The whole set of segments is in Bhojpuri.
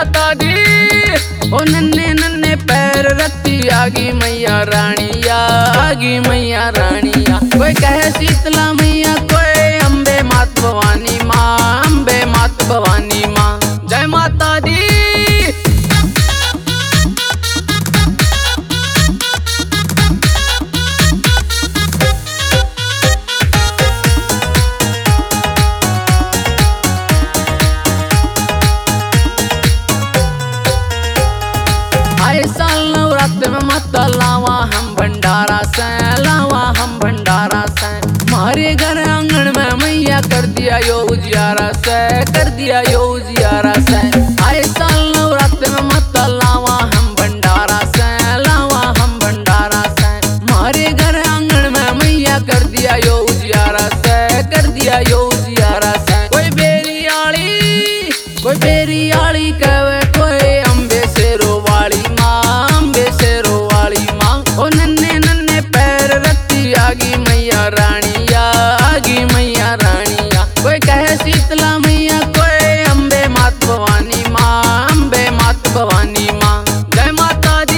माता दी। ओ नन्हे नन्हे पैर रखती आगी मैया रानिया, आगी मैया रानिया। कोई कहे शीतला मैया, कोई अम्बे मात भवानी माँ, अम्बे मात भवानी माँ। जय माता दी। आए साल नवरात्र में माता लावा हम भंडारा से, लावा हम भंडारा से। हमारे घर आंगन में मैया कर दिया यो उजियारा से, कर दिया यो उजियारा से। आए साल नवरात्र में माता लावा हम भंडारा से, लावा हम भंडारा से। हमारे घर आंगन में मैया कर दिया यो उजियारा से, कर दिया यो उजियारा से। कोई बेरी आली, कोई बेरी आली कहे, कोई अम्बे शेरो वाली माँ, अम्बे शेरो वाली माँ। ओ नन्हे नन्हे पैर रखती आगी मैया रानिया, आगी मैया रानिया। कोई कहे शीतला मैया, कोई अम्बे मात भवानी माँ, अम्बे मात भवानी माँ। जय माता दी।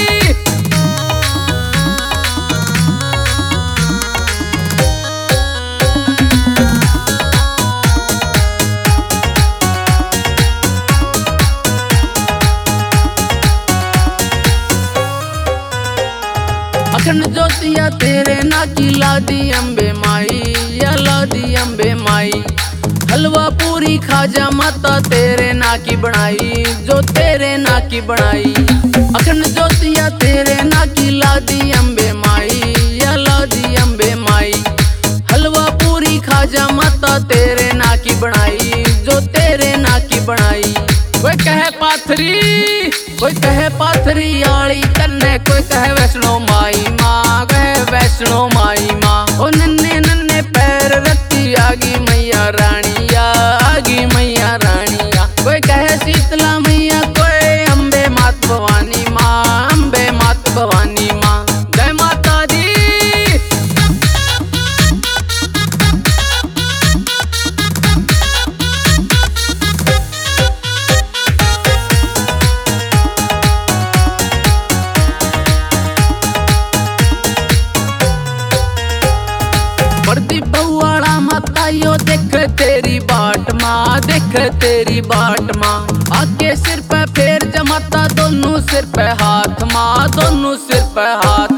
अखंड ज्योतिया तेरे ना की लादी अम्बे माई, या लादी अम्बे माई। हलवा पूरी खाजा माता तेरे ना की बनाई, जो तेरे ना की बनाई। अखंड ज्योतिया तेरे ना की लादी अम्बे माई, या लादी अम्बे माई। हलवा पूरी खाजा माता तेरे ना की बनाई, जो तेरे ना की बनाई। कोई कहे पाथरी, कोई कहे पाथरी आली कन्ने, कोई कहे वैष्णो माई माँ, कहे वैष्णो माई माँ। ओ नन्हे नन्हे पैर रखती आगी मैया रानिया, आगी मैया रानिया। कोई कहे शीतला मैया, कोई अम्बे मात भवानी माँ, अम्बे मात भवानी माँ। जय माता दी। प्रदीप बहुआड़ा माता यो देख तेरी बाट माँ, देख तेरी बाट माँ। आके सिर पे फेर जमाता दोनों सिर पे हाथ माँ, दोनों सिर पे हाथ